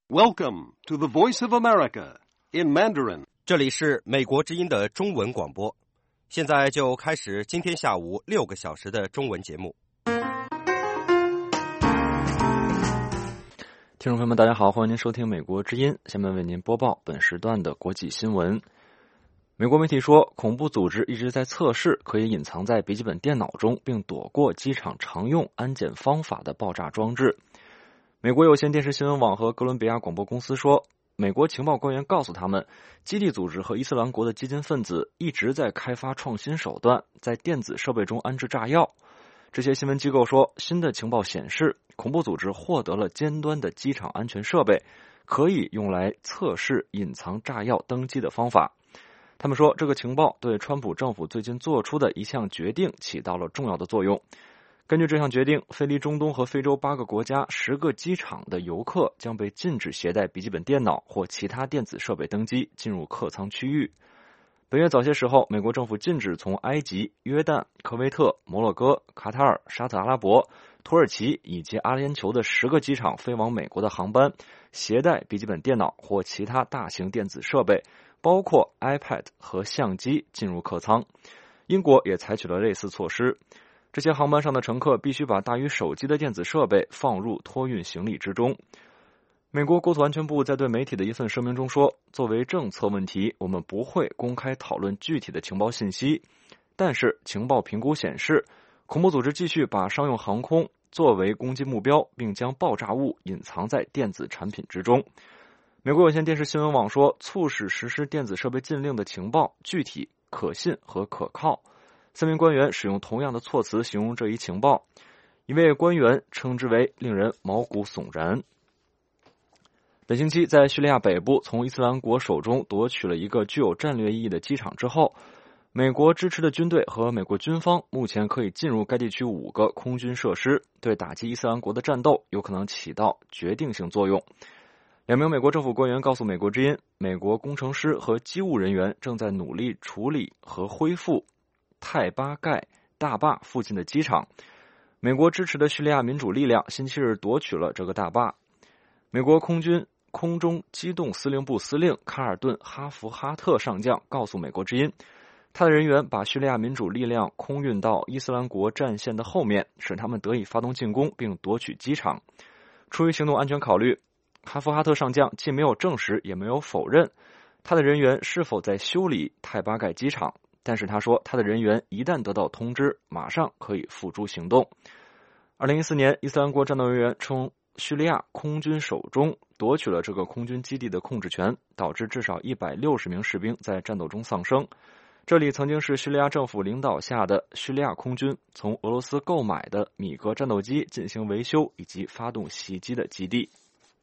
Welcome to the Voice of America in Mandarin. 这里是美国之音的中文广播，现在就开始今天下午6个小时的中文节目。 听众朋友们，大家好，欢迎您收听美国之音，下面为您播报本时段的国际新闻。美国媒体说，恐怖组织一直在测试可以隐藏在笔记本电脑中并躲过机场常用安检方法的爆炸装置。美国有线电视新闻网和哥伦比亚广播公司说，美国情报官员告诉他们，基地组织和伊斯兰国的激进分子一直在开发创新手段，在电子设备中安置炸药。这些新闻机构说，新的情报显示，恐怖组织获得了尖端的机场安全设备，可以用来测试隐藏炸药登机的方法。他们说，这个情报对川普政府最近做出的一项决定起到了重要的作用。根据这项决定，飞离中东和非洲8个国家10个机场的游客将被禁止携带笔记本电脑或其他电子设备登机进入客舱区域。本月早些时候，美国政府禁止从埃及、约旦、科威特、摩洛哥、卡塔尔、沙特阿拉伯、土耳其以及阿联酋的10个机场飞往美国的航班携带笔记本电脑或其他大型电子设备，包括 iPad 和相机进入客舱。英国也采取了类似措施。这些航班上的乘客必须把大于手机的电子设备放入托运行李之中。美国国土安全部在对媒体的一份声明中说，作为政策问题，我们不会公开讨论具体的情报信息，但是情报评估显示，恐怖组织继续把商用航空作为攻击目标，并将爆炸物隐藏在电子产品之中。美国有线电视新闻网说，促使实施电子设备禁令的情报具体、可信和可靠。3名官员使用同样的措辞形容这一情报，一位官员称之为令人毛骨悚然。本星期在叙利亚北部从伊斯兰国手中夺取了一个具有战略意义的机场之后，美国支持的军队和美国军方目前可以进入该地区5个空军设施，对打击伊斯兰国的战斗有可能起到决定性作用。2名美国政府官员告诉美国之音，美国工程师和机务人员正在努力处理和恢复泰巴盖大坝附近的机场。美国支持的叙利亚民主力量星期日夺取了这个大坝。美国空军空中机动司令部司令卡尔顿·哈福哈特上将告诉美国之音，他的人员把叙利亚民主力量空运到伊斯兰国战线的后面，使他们得以发动进攻并夺取机场。出于行动安全考虑，哈福哈特上将既没有证实也没有否认他的人员是否在修理泰巴盖机场，但是他说，他的人员一旦得到通知，马上可以付诸行动。2014年，伊斯兰国战斗人员从叙利亚空军手中夺取了这个空军基地的控制权，导致至少160名士兵在战斗中丧生。这里曾经是叙利亚政府领导下的叙利亚空军从俄罗斯购买的米格战斗机进行维修以及发动袭击的基地。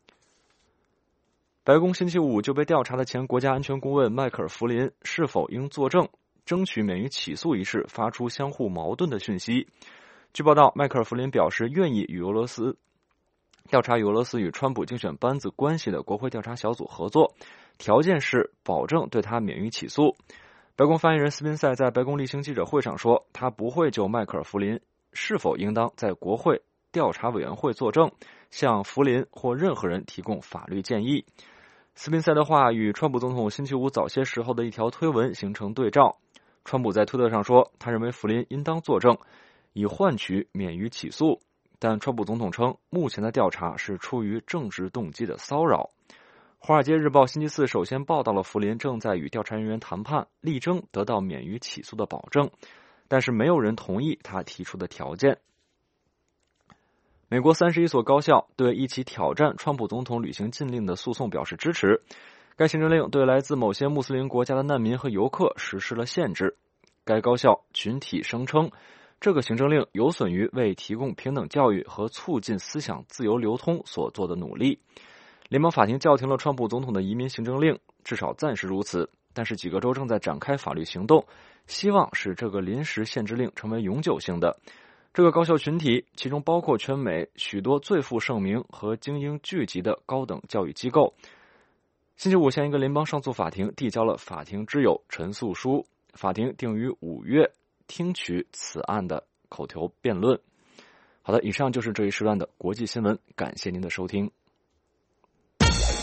白宫星期五就被调查的前国家安全顾问迈克尔·弗林是否应作证争取免于起诉一事发出相互矛盾的讯息。据报道，迈克尔·弗林表示愿意调查与俄罗斯与川普竞选班子关系的国会调查小组合作，条件是保证对他免于起诉。白宫发言人斯宾塞在白宫例行记者会上说，他不会就迈克尔·弗林是否应当在国会调查委员会作证向弗林或任何人提供法律建议。斯宾塞的话与川普总统星期五早些时候的一条推文形成对照。川普在推特上说，他认为弗林应当作证，以换取免于起诉，但川普总统称，目前的调查是出于政治动机的骚扰。华尔街日报星期四首先报道了弗林正在与调查人员谈判，力争得到免于起诉的保证，但是没有人同意他提出的条件。美国31所高校对一起挑战川普总统履行禁令的诉讼表示支持。该行政令对来自某些穆斯林国家的难民和游客实施了限制。该高校群体声称，这个行政令有损于为提供平等教育和促进思想自由流通所做的努力。联邦法庭叫停了川普总统的移民行政令，至少暂时如此，但是几个州正在展开法律行动，希望使这个临时限制令成为永久性的。这个高校群体其中包括全美许多最负盛名和精英聚集的高等教育机构。星期五向一个联邦上诉法庭递交了法庭之友陈诉书，法庭定于5月听取此案的口头辩论。好的，以上就是这一时段的国际新闻，感谢您的收听。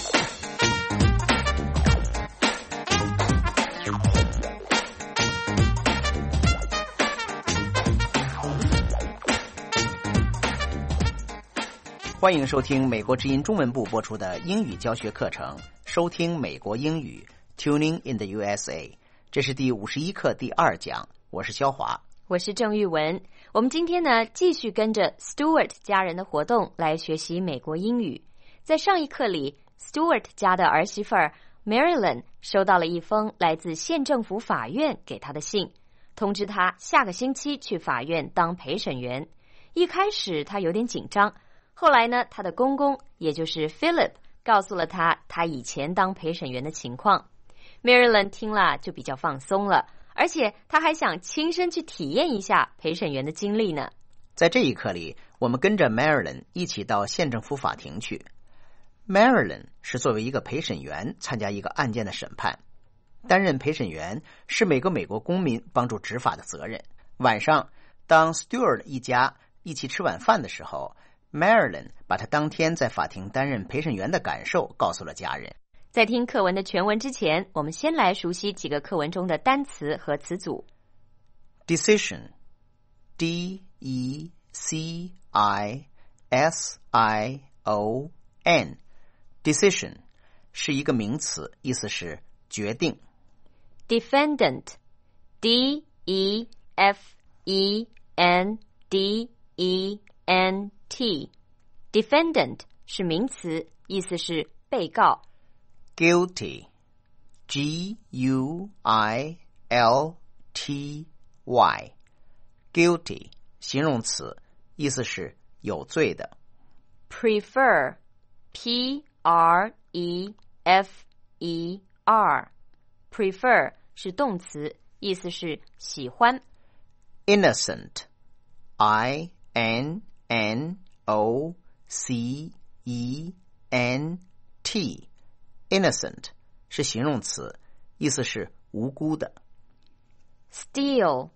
欢迎收听美国之音中文部播出的英语教学课程，收听美国英语 Tuning in the USA。 这是第51课第2讲，我是肖华， 我是郑玉文。我们今天呢继续跟着 Stewart 家人的活动来学习美国英语。在上一课里， Stewart 家的儿媳妇儿 Marilyn 收到了一封来自县政府法院给她的信，通知她下个星期去法院当陪审员。一开始她有点紧张，后来呢，她的公公也就是 Philip 告诉了她以前当陪审员的情况。Marilyn 听了就比较放松了，而且她还想亲身去体验一下陪审员的经历呢。 在这一课里，我们跟着 Marilyn 一起到县政府法庭去。Marilyn 是作为一个陪审员参加一个案件的审判。担任陪审员是每个美国公民帮助执法的责任。晚上，当 Stewart 一家一起吃晚饭的时候， Marilyn 把她当天在法庭担任陪审员的感受告诉了家人。 在听课文的全文之前，我们先来熟悉几个课文中的单词和词组。 Decision D-E-C-I-S-I-O-N Decision 是一个名词，意思是决定。 Defendant D-E-F-E-N-D-E-N-T Defendant 是名词，意思是被告。 Guilty G-U-I-L-T-Y Guilty 形容词，意思是有罪的。 Prefer P-R-E-F-E-R Prefer 是动词，意思是喜欢。 Innocent I-N-N-O-C-E-N-T Innocent 是形容词，意思是无辜的。 Steal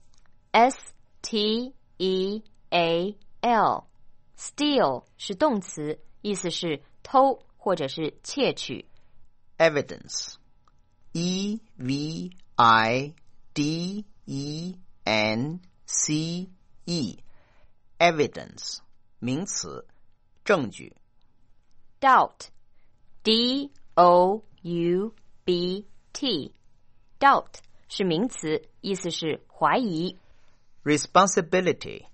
S-T-E-A-L Steal 是动詞，意思是偷或者是窃取。 Evidence E-V-I-D-E-N-C-E Evidence 名词，证据。 Doubt D-O-U-B-T Doubt 是名词，意思是怀疑。 Responsibility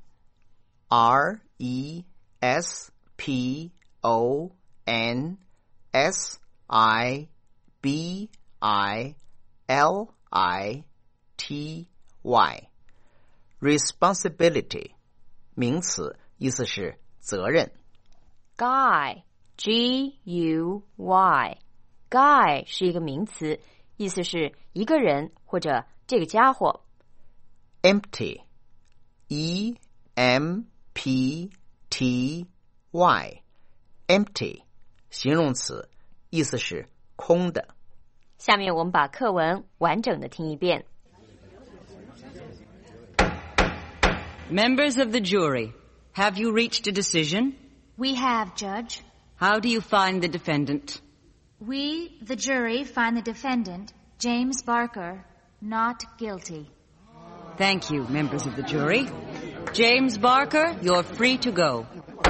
R-E-S-P-O-N-S-I-B-I-L-I-T-Y Responsibility 名词，意思是责任。 Guy G-U-Y Guy 是一个名词，意思是一个人或者这个家伙。 Empty E-M-P-T-Y Empty 形容词，意思是空的。 下面我们把课文完整的听一遍。 Members of the jury, have you reached a decision? We have, Judge. How do you find the defendant? We, the jury, find the defendant, James Barker, not guilty. Thank you, members of the jury. James Barker, you're free to go.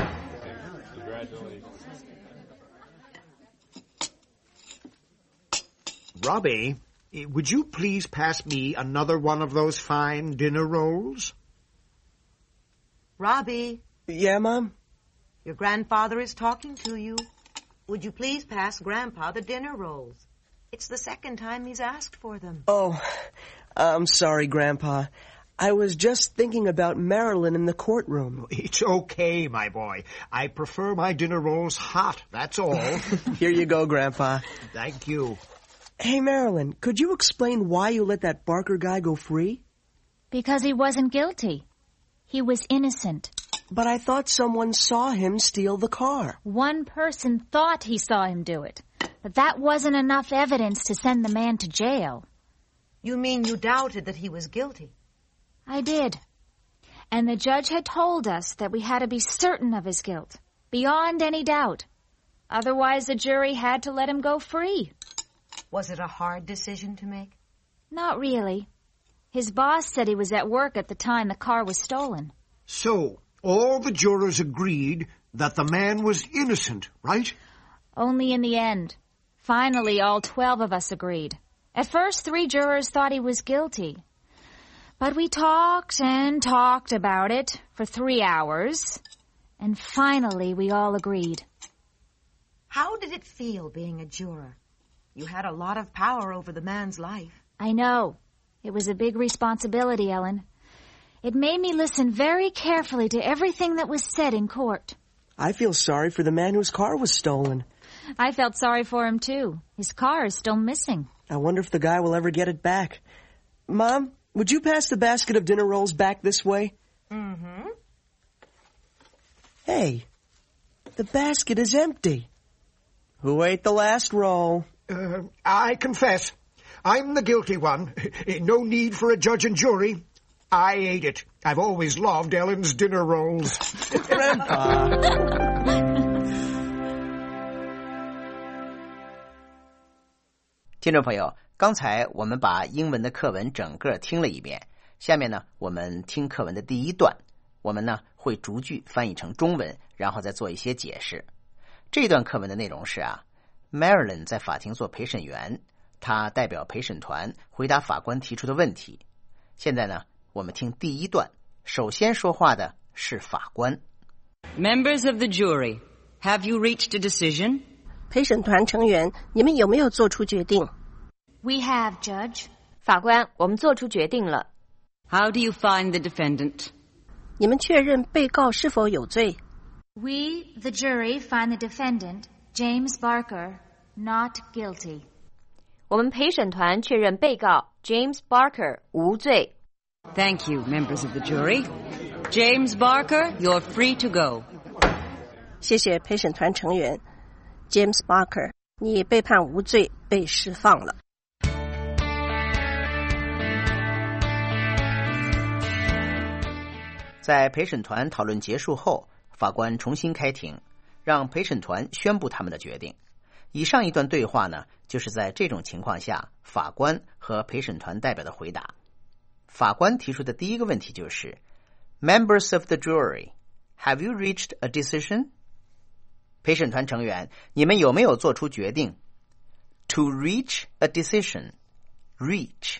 Robbie, would you please pass me another one of those fine dinner rolls? Robbie. Yeah, Mom? Your grandfather is talking to you. Would you please pass Grandpa the dinner rolls? It's the second time he's asked for them. Oh, I'm sorry, Grandpa. I was just thinking about Marilyn in the courtroom. It's okay, my boy. I prefer my dinner rolls hot, that's all. Here you go, Grandpa. Thank you. Hey, Marilyn, could you explain why you let that Barker guy go free? Because he wasn't guilty. He was innocent. But I thought someone saw him steal the car. One person thought he saw him do it. But that wasn't enough evidence to send the man to jail. You mean you doubted that he was guilty? I did. And the judge had told us that we had to be certain of his guilt, beyond any doubt. Otherwise, the jury had to let him go free. Was it a hard decision to make? Not really. His boss said he was at work at the time the car was stolen. So, all the jurors agreed that the man was innocent, right? Only in the end. Finally, all 12 of us agreed. At first, 3 jurors thought he was guilty. But we talked and talked about it for 3 hours, and finally we all agreed. How did it feel being a juror? You had a lot of power over the man's life. I know. It was a big responsibility, Ellen. It made me listen very carefully to everything that was said in court. I feel sorry for the man whose car was stolen. I felt sorry for him, too. His car is still missing. I wonder if the guy will ever get it back. Mom, would you pass the basket of dinner rolls back this way? Mm-hmm. Hey, the basket is empty. Who ate the last roll? I confess. I'm the guilty one. No need for a judge and jury. I ate it. I've always loved Ellen's dinner rolls. Grandpa. 听众朋友，刚才我们把英文的课文整个听了一遍，下面呢，我们听课文的第一段，我们呢会逐句翻译成中文，然后再做一些解释。这段课文的内容是Marilyn 在法庭做陪审员，他代表陪审团回答法官提出的问题。现在呢，我们听第一段，首先说话的是法官。 Members of the jury, have you reached a decision? 陪审团成员，你们有没有做出决定？ We have, Judge. 法官，我们做出决定了。 How do you find the defendant? 你们确认被告是否有罪？ We, the jury, find the defendant, James Barker, not guilty. 我们陪审团确认被告 James Barker 无罪。 Thank you, members of the jury. James Barker, you're free to go. 谢谢陪审团成员 James Barker， 你被判无罪，被释放了。 在陪审团讨论结束后，法官重新开庭，让陪审团宣布他们的决定。以上一段对话呢，就是在这种情况下，法官和陪审团代表的回答。法官提出的第一个问题就是 Members of the jury, have you reached a decision? 陪审团成员，你们有没有做出决定？ To reach a decision, reach,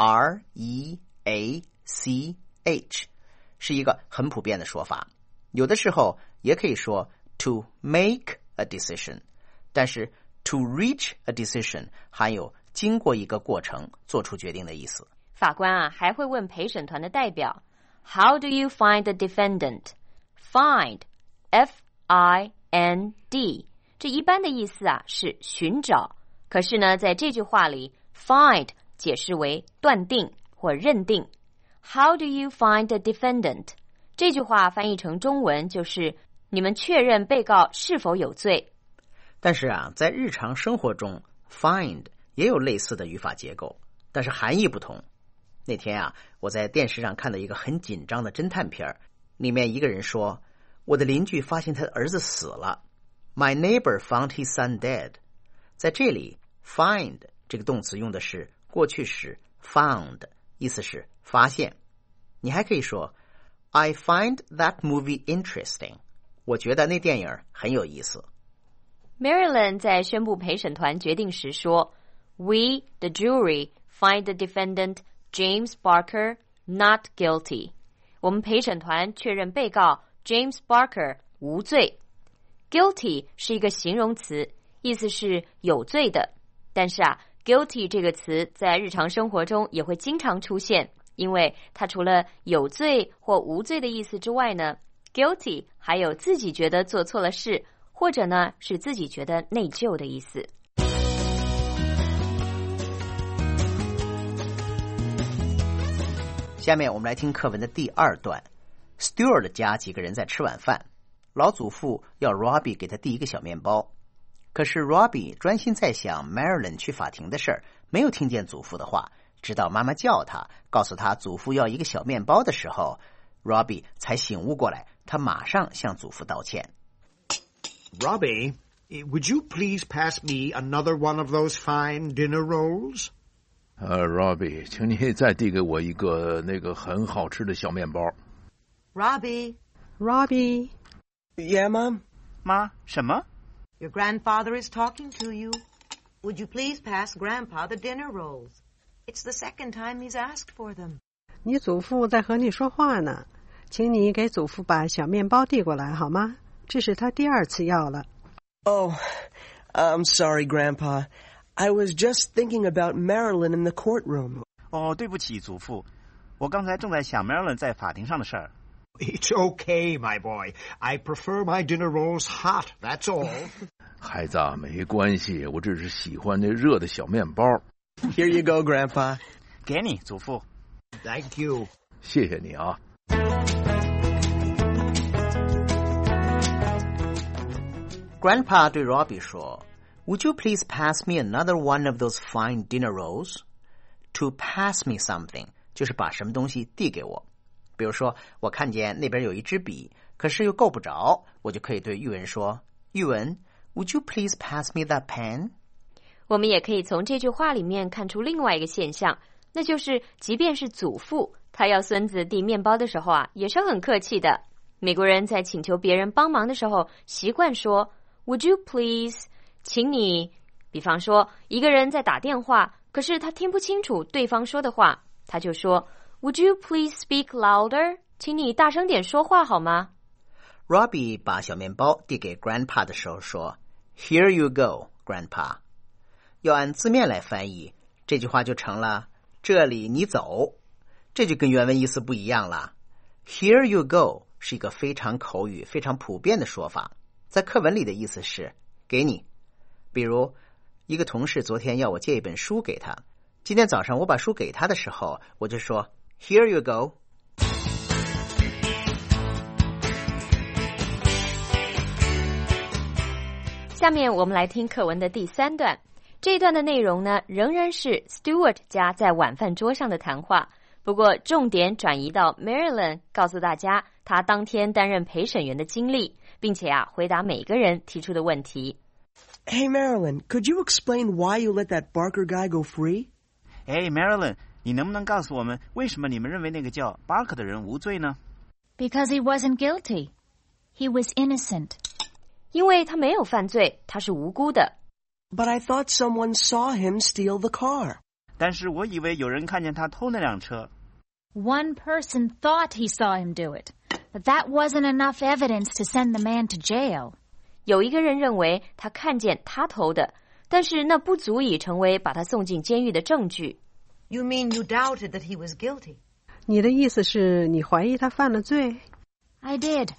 R-E-A-C-H 是一个很普遍的说法，有的时候也可以说 to make a decision， 但是 to reach a decision 含有经过一个过程做出决定的意思。 法官还会问陪审团的代表 How do you find the defendant? Find, F-I-N-D 这一般的意思是寻找，可是呢在这句话里 find 解释为断定或认定。How do you find the defendant? 这句话翻译成中文就是你们确认被告是否有罪。 但是在日常生活中 find 也有类似的语法结构，但是含义不同。那天我在电视上看到一个很紧张的侦探片，里面一个人说，我的邻居发现他的儿子死了。My neighbor found his son dead. 在这里 find 这个动词用的是过去时 found， 意思是发现。你还可以说 I find that movie interesting. 我觉得那电影很有意思。 Marilyn 在宣布陪审团决定时说 We, the jury, find the defendant James Barker not guilty. 我们陪审团确认被告 James Barker 无罪。Guilty 是一个形容词，意思是有罪的。但是guilty 这个词在日常生活中也会经常出现，因为它除了有罪或无罪的意思之外呢 guilty 还有自己觉得做错了事，或者呢是自己觉得内疚的意思。 下面我们来听课文的第二段。 Stewart 家几个人在吃晚饭，老祖父要 Robbie 给他递一个小面包，可是 Robbie 专心在想 Marilyn 去法庭的事儿，没有听见祖父的话，直到妈妈叫他告诉他祖父要一个小面包的时候， Robbie 才醒悟过来，他马上向祖父道歉。 Robbie, would you please pass me another one of those fine dinner rolls? Robbie, 请你再递给我一个那个很好吃的小面包。 Robbie. Yeah, Mom? 妈，什么？ Your grandfather is talking to you. Would you please pass Grandpa the dinner rolls? It's the second time he's asked for them. 你祖父在和你说话呢，请你给祖父把小面包递过来好吗？这是他第2次要了。 Oh, I'm sorry, Grandpa. I was just thinking about Marilyn in the courtroom. 哦，对不起，祖父，我刚才正在想 Marilyn 在法庭上的事儿。 It's okay, my boy. I prefer my dinner rolls hot, that's all. 孩子啊，没关系，我只是喜欢那热的小面包。 Here you go, Grandpa. 给你，祖父。 Thank you. 谢谢你啊。 Grandpa 对 Robbie 说 Would you please pass me another one of those fine dinner rolls? To pass me something 就是把什么东西递给我。比如说我看见那边有一支笔，可是又够不着，我就可以对玉文说，玉文 Would you please pass me that pen? 我们也可以从这句话里面看出另外一个现象，那就是即便是祖父，他要孙子递面包的时候啊，也是很客气的。美国人在请求别人帮忙的时候，习惯说 Would you please? 请你。比方说一个人在打电话，可是他听不清楚对方说的话，他就说 Would you please speak louder? 请你大声点说话好吗？ Robbie 把小面包递给 Grandpa 的时候说 Here you go, Grandpa. 要按字面来翻译，这句话就成了这里你走，这就跟原文意思不一样了。 Here you go 是一个非常口语非常普遍的说法，在课文里的意思是给你。比如一个同事昨天要我借一本书给他，今天早上我把书给他的时候，我就说 Here you go。 下面我们来听课文的第3段。这一段的内容呢，仍然是 Stuart 家在晚饭桌上的谈话，不过重点转移到 Marilyn 告诉大家她当天担任陪审员的经历，并且回答每个人提出的问题。 Hey, Marilyn, could you explain why you let that Barker guy go free? Hey, Marilyn, 你能不能告诉我们，为什么你们认为那个叫 Barker 的人无罪呢？ Because he wasn't guilty. He was innocent. 因为他没有犯罪，他是无辜的。 But I thought someone saw him steal the car. 但是我以为有人看见他偷那辆车。 One person thought he saw him do it, but that wasn't enough evidence to send the man to jail. 有一个人认为他看见他偷的，但是那不足以成为把他送进监狱的证据。 You mean you doubted that he was guilty? 你的意思是你怀疑他犯了罪？ I did.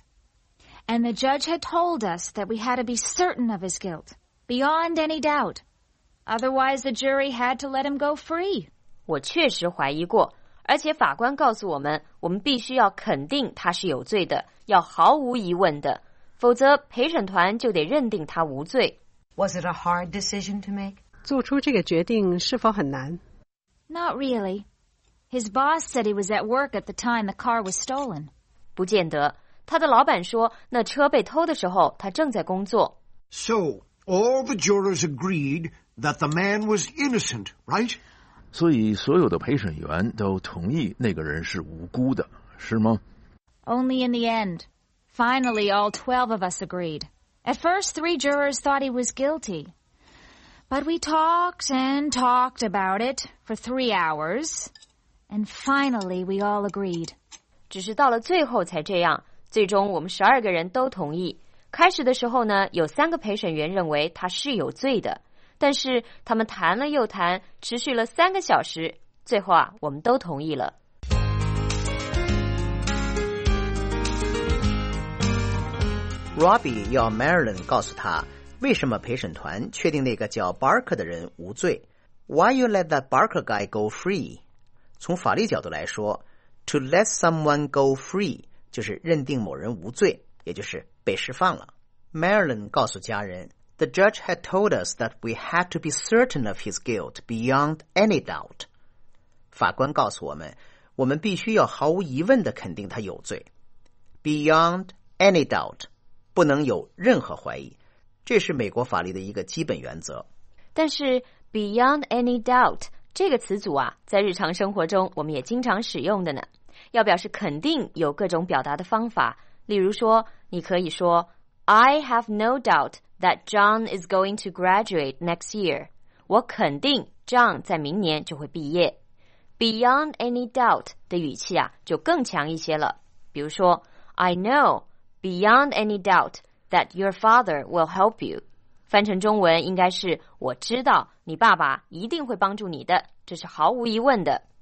And the judge had told us that we had to be certain of his guilt, beyond any doubt. Otherwise, the jury had to let him go free. 我确实怀疑过，而且法官告诉我们，我们必须要肯定他是有罪的，要毫无疑问的，否则陪审团就得认定他无罪。 Was it a hard decision to make? 做出这个决定是否很难？ Not really. His boss said he was at work at the time the car was stolen. 不见得，他的老板说，那车被偷的时候，他正在工作。 So, all the jurors agreed that the man was innocent, right? 所以所有的陪审员都同意那个人是无辜的，是吗？ Only in the end. Finally, all 12 of us agreed. At first, 3 jurors thought he was guilty. But we talked and talked about it for 3 hours. And finally, we all agreed. 只是到了最后才这样，最终我们12个人都同意。开始的时候呢，有3个陪审员认为他是有罪的，但是他们谈了又谈，持续了3个小时，最后我们都同意了。 Robbie 要 Marilyn 告诉他为什么陪审团确定那个叫 Barker 的人无罪。 Why you let that Barker guy go free? 从法律角度来说， to let someone go free 就是认定某人无罪，也就是被释放了。 Marilyn 告诉家人 The judge had told us that we had to be certain of his guilt beyond any doubt. 法官告诉我们，我们必须要毫无疑问地肯定他有罪。 Beyond any doubt不能有任何怀疑，这是美国法律的一个基本原则。 但是 beyond any doubt 这个词组在日常生活中我们也经常使用的呢。要表示肯定有各种表达的方法，例如说你可以说 I have no doubt that John is going to graduate next year. 我肯定 John 在明年就会毕业。Beyond any doubt 的语气啊就更强一些了。比如说 I know beyond any doubt that your father will help you. 翻成中文应该是我知道你爸爸一定会帮助你的，这是毫无疑问的。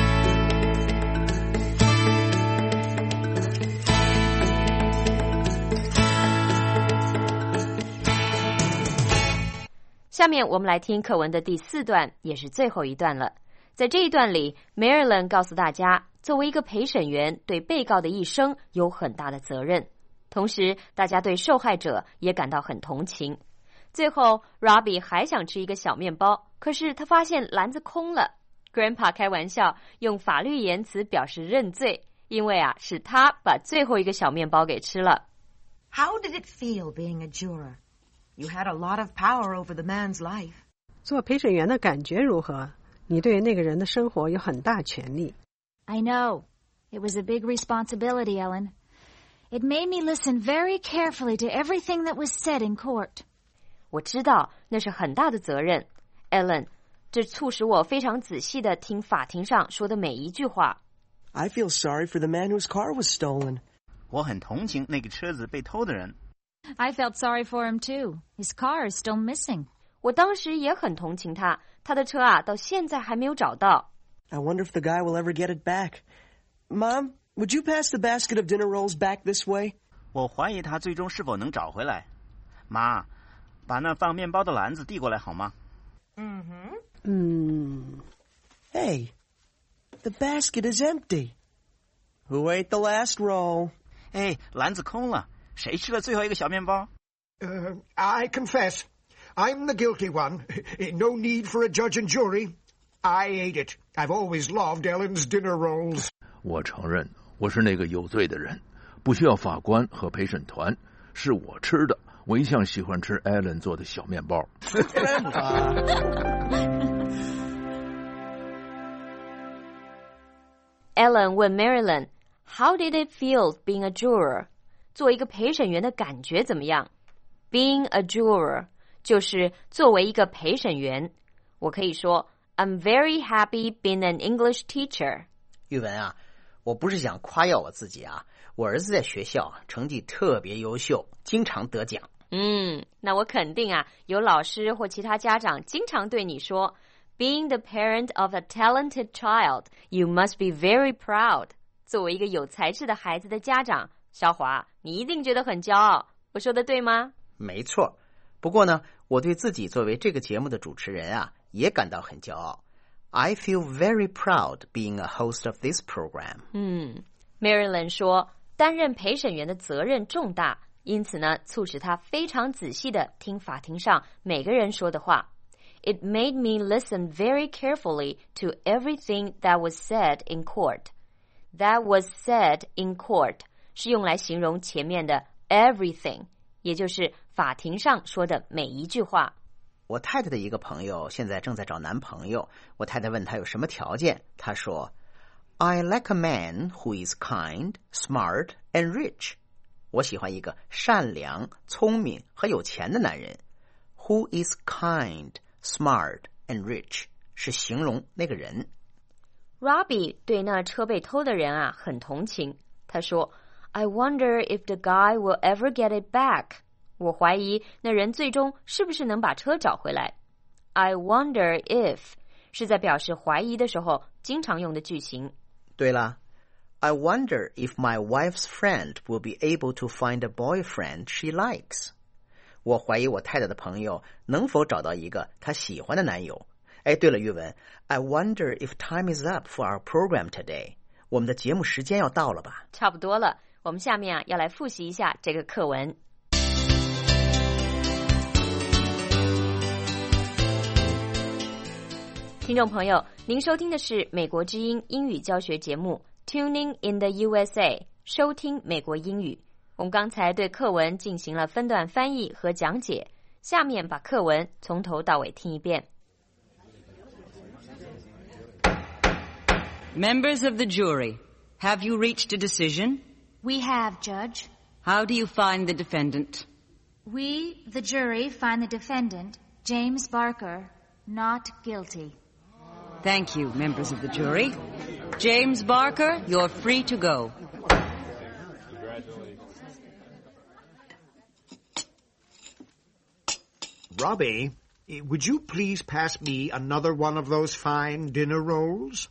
下面我们来听课文的第4段，也是最后一段了。在这一段里 Marilyn 告诉大家，作为一个陪审员，对被告的一生有很大的责任。同时大家对受害者也感到很同情。最后 Robbie 还想吃一个小面包，可是他发现篮子空了。 Grandpa 开玩笑用法律言辞表示认罪，因为啊是他把最后一个小面包给吃了。 How did it feel being a juror? You had a lot of power over the man's life. 做陪审员的感觉如何？你对那个人的生活有很大权利。 I know. It was a big responsibility, Ellen. It made me listen very carefully to everything that was said in court. 我知道那是很大的责任 Ellen， 这促使我非常仔细地听法庭上说的每一句话。 I feel sorry for the man whose car was stolen. 我很同情那个车子被偷的人。 I felt sorry for him too. His car is still missing. 我当时也很同情他，他的车啊到现在还没有找到。 I wonder if the guy will ever get it back. Mom, would you pass the basket of dinner rolls back this way? 我怀疑他最终是否能找回来。妈，把那放面包的篮子递过来好吗？ Hey, the basket is empty. Who ate the last roll? 哎，篮子空了，谁吃了最后一个小面包？ I confess, I'm the guilty one. No need for a judge and jury. I ate it. I've always loved Ellen's dinner rolls. 我承认我是那个有罪的人，不需要法官和陪审团，是我吃的。我一向喜欢吃 Ellen 做的小面包。 Ellen 问 Marilyn, How did it feel being a juror? 做一个陪审员的感觉怎么样？ Being a juror 就是作为一个陪审员。我可以说 I'm very happy being an English teacher. 玉文啊，我不是想夸耀我自己啊，我儿子在学校成绩特别优秀，经常得奖。 那我肯定啊，有老师或其他家长经常对你说 Being the parent of a talented child, you must be very proud. 作为一个有才智的孩子的家长，小华，你一定觉得很骄傲。我说的对吗？ 没错。不过呢，我对自己作为这个节目的主持人啊，也感到很骄傲。I feel very proud being a host of this program. Marilyn 说，担任陪审员的责任重大，因此呢，促使他非常仔细地听法庭上每个人说的话。It made me listen very carefully to everything that was said in court. That was said in court 是用来形容前面的 everything， 也就是法庭上说的每一句话。 我太太的一个朋友现在正在找男朋友，我太太问他有什么条件，他说 I like a man who is kind, smart and rich. 我喜欢一个善良、聪明和有钱的男人。Who is kind, smart and rich 是形容那个人。 Robbie 对那车被偷的人啊很同情，他说 I wonder if the guy will ever get it back. 我怀疑那人最终是不是能把车找回来。I wonder if 是在表示怀疑的时候经常用的句型。 对了， I wonder if my wife's friend will be able to find a boyfriend she likes. 我怀疑我太太的朋友能否找到一个她喜欢的男友。哎，对了，玉文 I wonder if time is up for our program today. 我们的节目时间要到了吧？ 差不多了，我们下面啊要来复习一下这个课文。听众朋友，您收听的是美国之音英语教学节目 Tuning in the USA， 收听美国英语。我们刚才对课文进行了分段翻译和讲解，下面把课文从头到尾听一遍。 Members of the jury, have you reached a decision? We have, Judge. How do you find the defendant? We, the jury, find the defendant, James Barker, not guilty. Thank you, members of the jury. James Barker, you're free to go. Robbie, would you please pass me another one of those fine dinner rolls?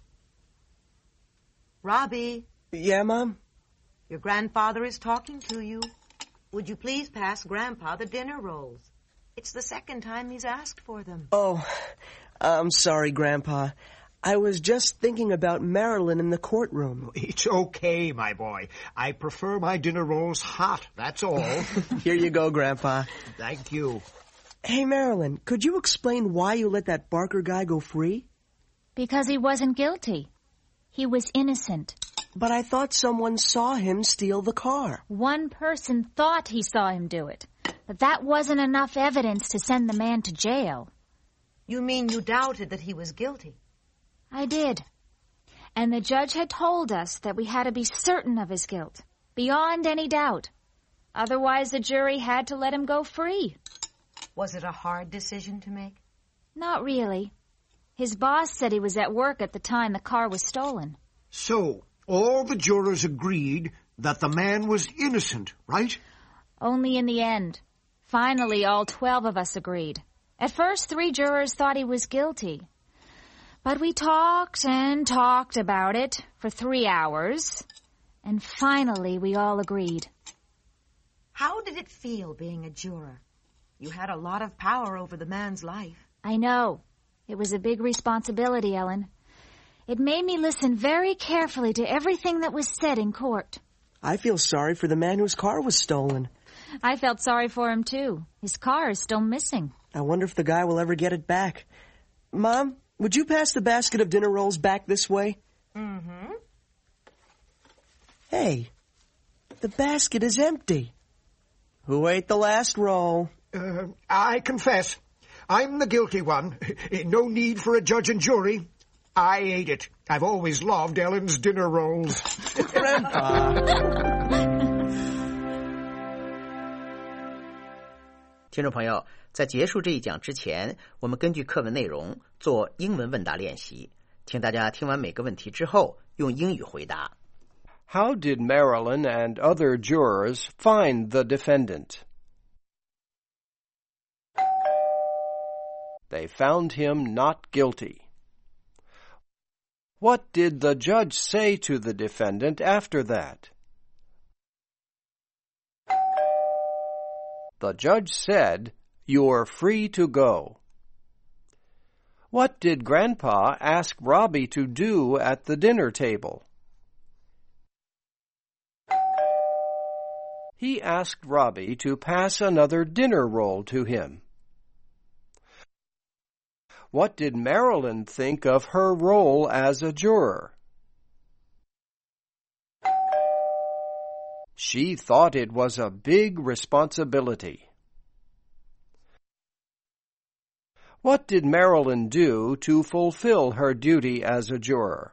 Robbie. Yeah, Mom? Your grandfather is talking to you. Would you please pass Grandpa the dinner rolls? It's the second time he's asked for them. Oh, I'm sorry, Grandpa. I was just thinking about Marilyn in the courtroom. It's okay, my boy. I prefer my dinner rolls hot, that's all. Here you go, Grandpa. Thank you. Hey, Marilyn, could you explain why you let that Barker guy go free? Because he wasn't guilty. He was innocent. But I thought someone saw him steal the car. One person thought he saw him do it. But that wasn't enough evidence to send the man to jail. You mean you doubted that he was guilty? I did. And the judge had told us that we had to be certain of his guilt, beyond any doubt. Otherwise, the jury had to let him go free. Was it a hard decision to make? Not really. His boss said he was at work at the time the car was stolen. So, all the jurors agreed that the man was innocent, right? Only in the end. Finally, all 12 of us agreed. At first, 3 jurors thought he was guilty. But we talked and talked about it for 3 hours. And finally, we all agreed. How did it feel being a juror? You had a lot of power over the man's life. I know. It was a big responsibility, Ellen. It made me listen very carefully to everything that was said in court. I feel sorry for the man whose car was stolen. I felt sorry for him, too. His car is still missing. I wonder if the guy will ever get it back. Mom, would you pass the basket of dinner rolls back this way? Mm-hmm. Hey, the basket is empty. Who ate the last roll? I confess. I'm the guilty one. No need for a judge and jury. I ate it. I've always loved Ellen's dinner rolls. Grandpa. 听众朋友，在结束这一讲之前，我们根据课文内容做英文问答练习，请大家听完每个问题之后用英语回答。 How did Marilyn and other jurors find the defendant? They found him not guilty. What did the judge say to the defendant after that? The judge said, "You're free to go." What did Grandpa ask Robbie to do at the dinner table? He asked Robbie to pass another dinner roll to him. What did Marilyn think of her role as a juror? She thought it was a big responsibility. What did Marilyn do to fulfill her duty as a juror?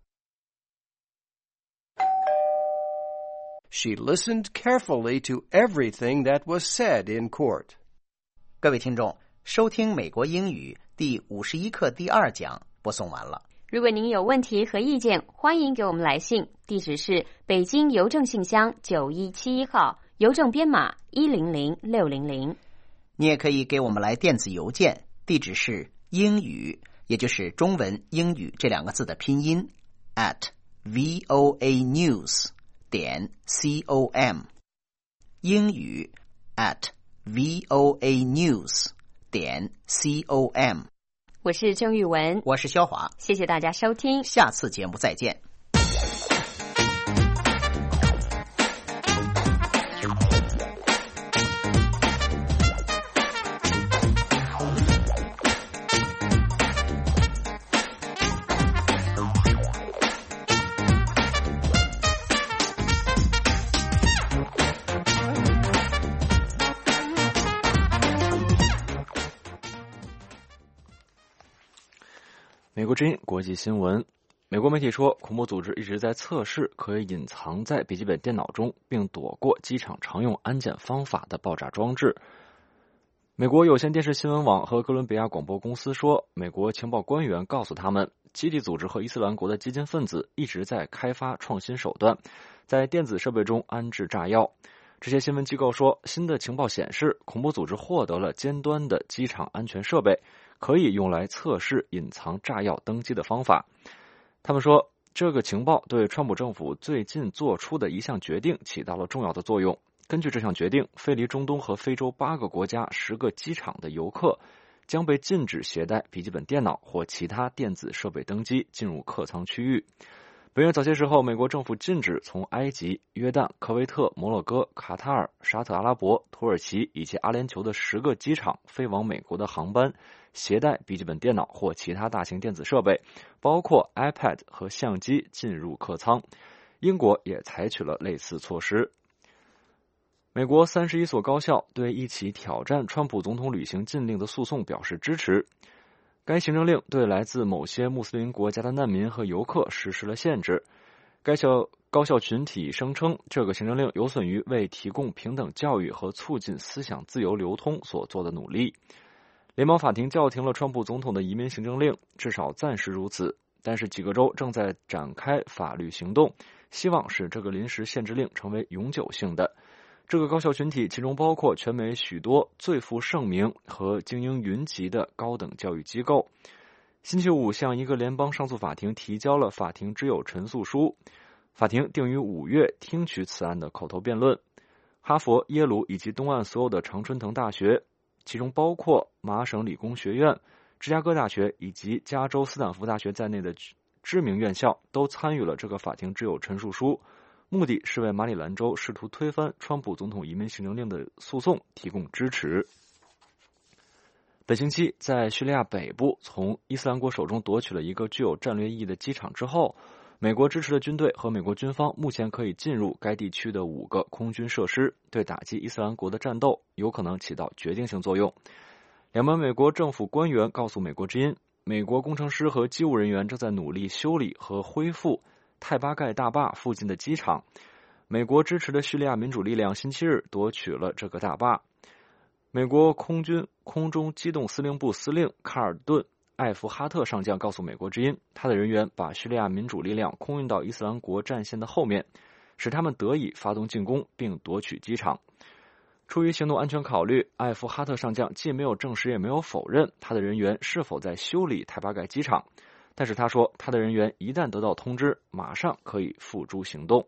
She listened carefully to everything that was said in court. 各位听众，收听美国英语第51课第2讲播送完了。 如果您有问题和意见，欢迎给我们来信，地址是北京邮政信箱9171号，邮政编码100600。 你也可以给我们来电子邮件，地址是英语，也就是中文英语这2个字的拼音 @voanews.com， 英语 @voanews.com。 我是郑玉文， 我是肖华， 谢谢大家收听， 下次节目再见。 美国之音国际新闻， 美国媒体说，恐怖组织一直在测试可以隐藏在笔记本电脑中并躲过机场常用安检方法的爆炸装置。美国有线电视新闻网和哥伦比亚广播公司说，美国情报官员告诉他们，基地组织和伊斯兰国的激进分子一直在开发创新手段，在电子设备中安置炸药。这些新闻机构说，新的情报显示，恐怖组织获得了尖端的机场安全设备，可以用来测试隐藏炸药登机的方法。他们说，这个情报对川普政府最近做出的一项决定起到了重要的作用。根据这项决定，飞离中东和非洲8个国家10个机场的游客将被禁止携带笔记本电脑或其他电子设备登机进入客舱区域。本月早些时候，美国政府禁止从埃及、约旦、科威特、摩洛哥、卡塔尔、沙特阿拉伯、土耳其以及阿联酋的10个机场飞往美国的航班携带笔记本电脑或其他大型电子设备，包括 iPad 和相机进入客舱。英国也采取了类似措施。美国31所高校对一起挑战川普总统旅行禁令的诉讼表示支持。该行政令对来自某些穆斯林国家的难民和游客实施了限制。该高校群体声称，这个行政令有损于为提供平等教育和促进思想自由流通所做的努力。联邦法庭叫停了川普总统的移民行政令，至少暂时如此，但是几个州正在展开法律行动，希望使这个临时限制令成为永久性的。这个高校群体其中包括全美许多最负盛名和精英云集的高等教育机构。星期五向一个联邦上诉法庭提交了法庭之友陈述书，法庭定于5月听取此案的口头辩论。哈佛、耶鲁以及东岸所有的常春藤大学，其中包括麻省理工学院、芝加哥大学以及加州斯坦福大学在内的知名院校都参与了这个法庭之友陈述书，目的是为马里兰州试图推翻川普总统移民行政令的诉讼提供支持。本星期，在叙利亚北部从伊斯兰国手中夺取了一个具有战略意义的机场之后，美国支持的军队和美国军方目前可以进入该地区的5个空军设施，对打击伊斯兰国的战斗有可能起到决定性作用。两名美国政府官员告诉美国之音，美国工程师和机务人员正在努力修理和恢复泰巴盖大坝附近的机场。美国支持的叙利亚民主力量星期日夺取了这个大坝。美国空军空中机动司令部司令卡尔顿·艾弗哈特上将告诉美国之音，他的人员把叙利亚民主力量空运到伊斯兰国战线的后面，使他们得以发动进攻并夺取机场。出于行动安全考虑，艾弗哈特上将既没有证实也没有否认他的人员是否在修理泰巴盖机场，但是他说，他的人员一旦得到通知，马上可以付诸行动。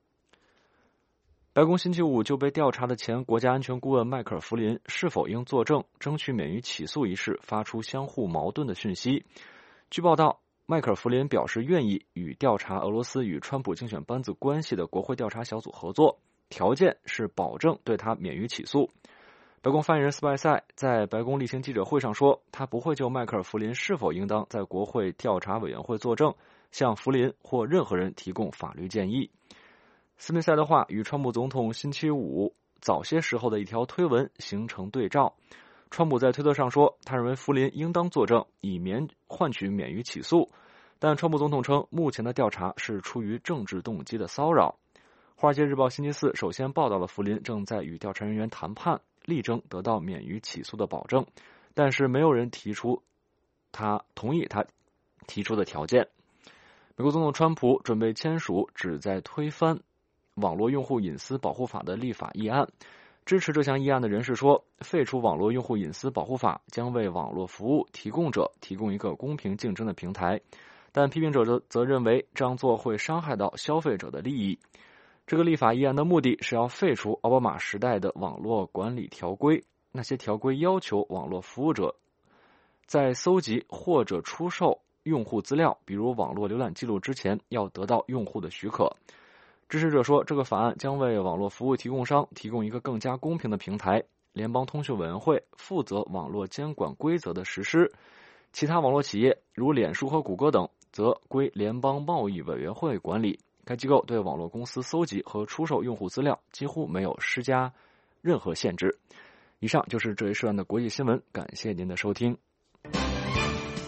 白宫星期五就被调查的前国家安全顾问迈克尔·弗林是否应作证争取免于起诉一事发出相互矛盾的讯息。据报道，迈克尔·弗林表示愿意与调查俄罗斯与川普竞选班子关系的国会调查小组合作，条件是保证对他免于起诉。白宫发言人斯派塞在白宫例行记者会上说，他不会就迈克尔·弗林是否应当在国会调查委员会作证向弗林或任何人提供法律建议。斯密塞的话与川普总统星期五早些时候的一条推文形成对照。川普在推特上说，他认为弗林应当作证以换取免于起诉，但川普总统称目前的调查是出于政治动机的骚扰。华尔街日报星期四首先报道了弗林正在与调查人员谈判，力争得到免于起诉的保证，但是没有人同意他提出的条件。美国总统川普准备签署旨在推翻网络用户隐私保护法的立法议案。支持这项议案的人士说，废除网络用户隐私保护法将为网络服务提供者提供一个公平竞争的平台，但批评者则认为这样做会伤害到消费者的利益。这个立法议案的目的是要废除奥巴马时代的网络管理条规，那些条规要求网络服务者在搜集或者出售用户资料，比如网络浏览记录之前要得到用户的许可。支持者说，这个法案将为网络服务提供商提供一个更加公平的平台。联邦通讯委员会负责网络监管规则的实施，其他网络企业如脸书和谷歌等则归联邦贸易委员会管理。该机构对网络公司搜集和出售用户资料几乎没有施加任何限制。以上就是这一时段的国际新闻，感谢您的收听。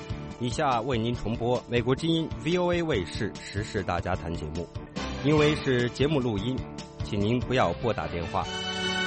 以下为您重播美国之音 VOA 卫视时事大家谈节目，因为是节目录音，请您不要拨打电话。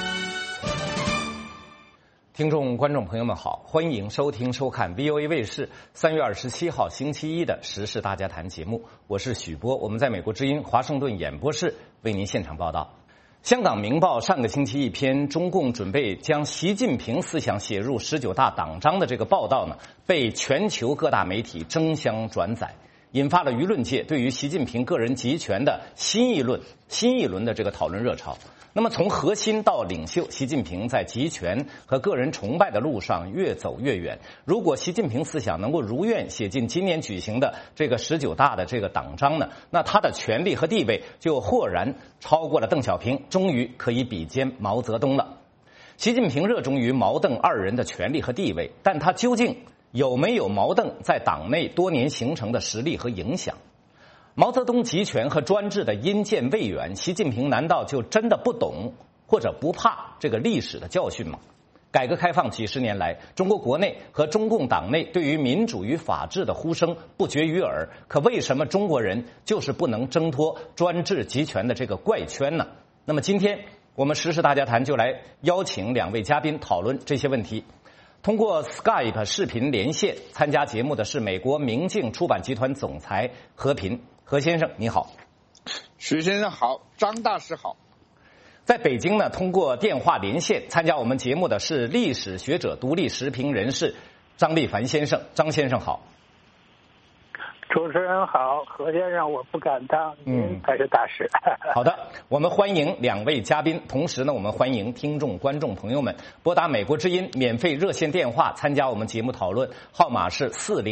听众、观众朋友们好，欢迎收听、收看 VOA 卫视3月27号星期一的时事大家谈节目，我是许波，我们在美国之音华盛顿演播室为您现场报道。香港明报上个星期一篇中共准备将习近平思想写入19大党章的这个报道呢，被全球各大媒体争相转载，引发了舆论界对于习近平个人集权的新一轮的这个讨论热潮。那么从核心到领袖，习近平在集权和个人崇拜的路上越走越远。如果习近平思想能够如愿写进今年举行的这个19大的这个党章呢，那他的权力和地位就豁然超过了邓小平，终于可以比肩毛泽东了。习近平热衷于毛邓二人的权力和地位，但他究竟有没有毛邓在党内多年形成的实力和影响？毛泽东集权和专制的阴间未远，习近平难道就真的不懂或者不怕这个历史的教训吗？改革开放几十年来，中国国内和中共党内对于民主与法治的呼声不绝于耳，可为什么中国人就是不能挣脱专制集权的这个怪圈呢？那么今天我们时事大家谈就来邀请2位嘉宾讨论这些问题。通过 Skype 视频连线参加节目的是美国明镜出版集团总裁何平。何先生你好。 许先生好，张大师好。 在北京呢，通过电话连线参加我们节目的是历史学者、独立时评人士张立凡先生。张先生好。 主持人好，何先生我不敢当，您才是大师。 好的，我们欢迎2位嘉宾，同时呢，我们欢迎听众、观众朋友们拨打美国之音免费热线电话参加我们节目讨论，号码是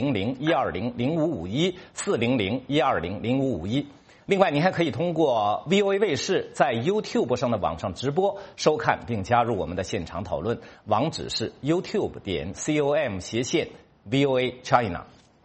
400-120-0551 400-120-0551。另外，您还可以通过 VOA 卫视在 YouTube 上的网上直播收看，并加入我们的现场讨论，网址是 youtube.com/VOA China。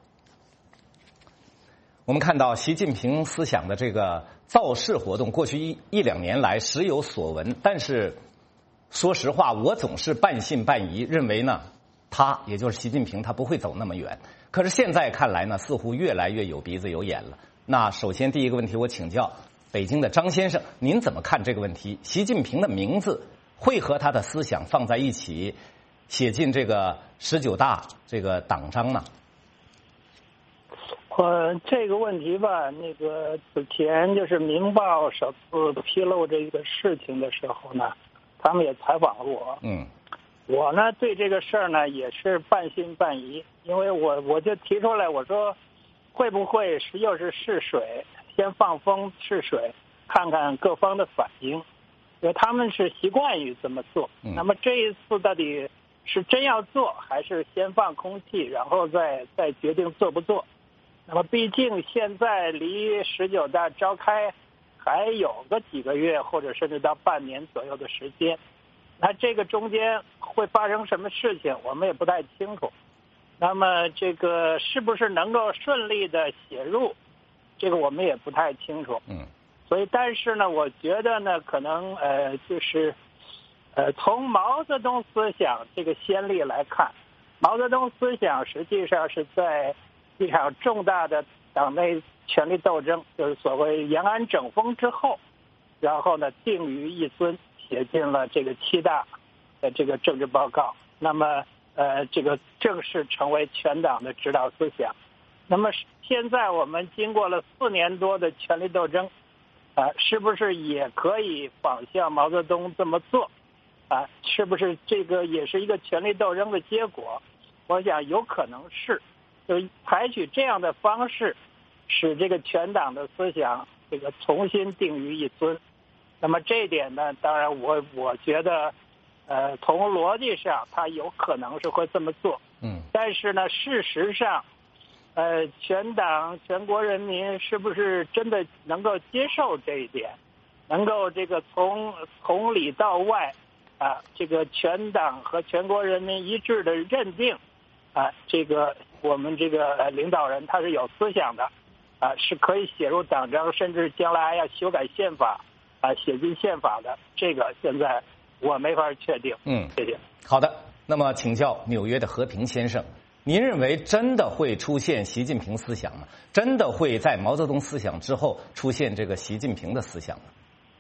我们看到习近平思想的这个造势活动，过去一两年来时有所闻，但是说实话，我总是半信半疑，认为呢，他也就是习近平，他不会走那么远。可是现在看来呢，似乎越来越有鼻子有眼了。那首先第一个问题，我请教北京的张先生，您怎么看这个问题？习近平的名字会和他的思想放在一起，写进这个19大这个党章呢？ 这个问题吧，此前就是《明报》首次披露这个事情的时候呢，他们也采访了我。我呢对这个事儿呢也是半信半疑，因为我就提出来，我说会不会又是试水，先放风试水，看看各方的反应，因为他们是习惯于这么做。那么这一次到底是真要做，还是先放空气，然后再决定做不做？那么毕竟现在离19大召开还有个几个月，或者甚至到半年左右的时间，那这个中间会发生什么事情，我们也不太清楚。那么这个是不是能够顺利的写入，这个我们也不太清楚。所以但是呢，我觉得呢，可能就是从毛泽东思想这个先例来看，毛泽东思想实际上是在一场重大的党内权力斗争，就是所谓延安整风之后，然后呢定于一尊，写进了这个7大的这个政治报告。那么这个正式成为全党的指导思想。那么现在我们经过了4年多的权力斗争，是不是也可以仿效毛泽东这么做？是不是这个也是一个权力斗争的结果？我想有可能是。就采取这样的方式，使这个全党的思想这个重新定于一尊。那么这一点呢，当然我觉得，从逻辑上他有可能是会这么做。但是呢，事实上，全党全国人民是不是真的能够接受这一点？能够这个从里到外，这个全党和全国人民一致的认定，这个我们这个领导人他是有思想的，是可以写入党章，甚至将来要修改宪法，写进宪法的。这个现在我没法确定。谢谢。 好的，那么请教纽约的和平先生， 您认为真的会出现习近平思想吗？真的会在毛泽东思想之后出现这个习近平的思想吗？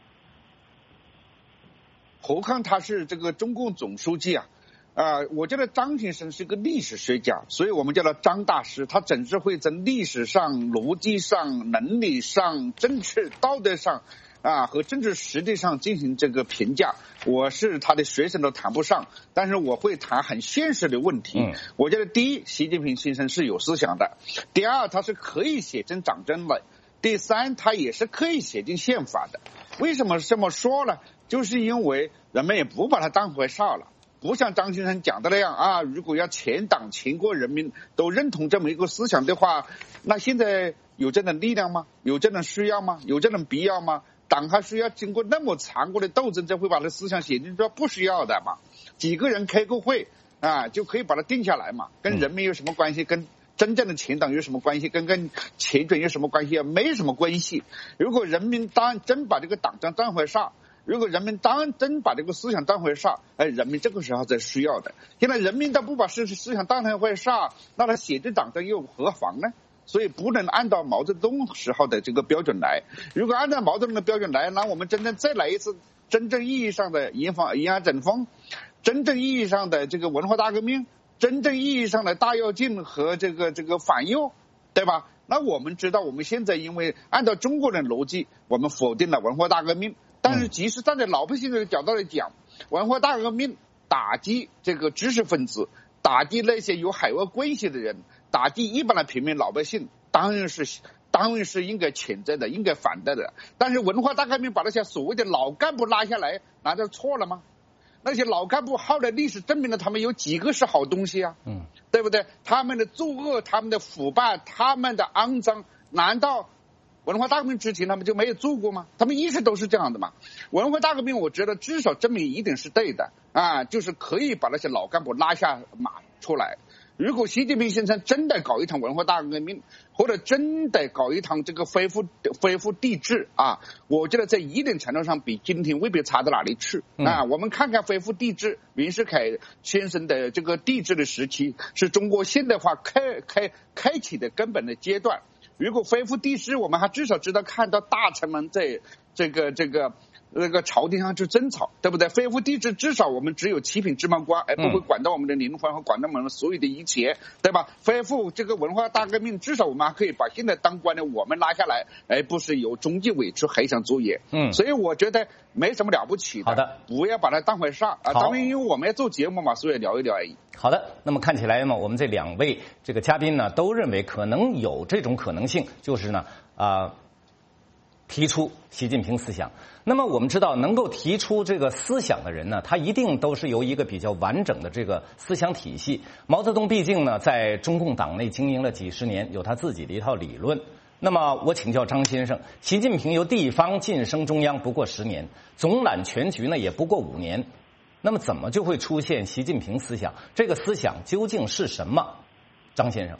何况他是这个中共总书记啊！我觉得张先生是个历史学家，所以我们叫他张大师。他总是会在历史上、逻辑上、能力上、政治道德上和政治实际上进行这个评价。我是他的学生都谈不上，但是我会谈很现实的问题。我觉得第一，习近平先生是有思想的；第二，他是可以写成党章的；第三，他也是可以写进宪法的。为什么这么说呢？就是因为人们也不把他当回事了。不像张先生讲的那样如果要全党全国人民都认同这么一个思想的话，那现在有这种力量吗？有这种需要吗？有这种必要吗？党还需要经过那么残酷的斗争才会把这思想写进去？不需要的嘛，几个人开个会就可以把它定下来嘛。跟人民有什么关系？跟真正的全党有什么关系？跟全军有什么关系？没什么关系。如果人民真把这个党章当回事，如果人民真把这个思想当回事，人民这个时候才需要的。现在人民都不把思想当成回事，那他写这党章又何妨呢？所以不能按照毛泽东时候的这个标准来。如果按照毛泽东的标准来，那我们真正再来一次真正意义上的延安整风，真正意义上的这个文化大革命，真正意义上的大跃进和这个反右，对吧？那我们知道，我们现在因为按照中国人逻辑，我们否定了文化大革命。但是即使站在老百姓的角度来讲，文化大革命打击这个知识分子，打击那些有海外关系的人，打击一般的平民老百姓，当然是应该谴责的，应该反对的。但是文化大革命把那些所谓的老干部拉下来，难道错了吗？那些老干部后来历史证明了他们有几个是好东西啊？对不对？他们的作恶，他们的腐败，他们的肮脏，难道文化大革命之前他们就没有做过吗？他们一直都是这样的嘛。文化大革命我觉得至少证明一定是对的就是可以把那些老干部拉下马出来。如果习近平先生真的搞一场文化大革命，或者真的搞一场这个恢复帝制我觉得在一定程度上比今天未必差到哪里去我们看看恢复帝制，袁世凯先生的这个帝制的时期是中国现代化开启的根本的阶段。如果恢复帝制，我们还至少知道看到大臣们在这个朝廷上去争吵，对不对？恢复帝制至少我们只有七品芝麻官，不会管到我们的灵魂和管到我们所有的一切，对吧？恢复这个文化大革命，至少我们还可以把现在当官的我们拉下来，不是由中纪委去黑箱作业。所以我觉得没什么了不起的。 好的， 不要把它当回事当然因为我们要做节目嘛，所以聊一聊而已。 好的，那么看起来呢，我们这两位这个嘉宾呢，都认为可能有这种可能性，就是呢提出习近平思想。那么我们知道，能够提出这个思想的人呢，他一定都是由一个比较完整的这个思想体系。毛泽东毕竟呢，在中共党内经营了几十年，有他自己的一套理论。那么我请教张先生，习近平由地方晋升中央不过10年，总揽全局呢也不过5年，那么怎么就会出现习近平思想？这个思想究竟是什么？张先生。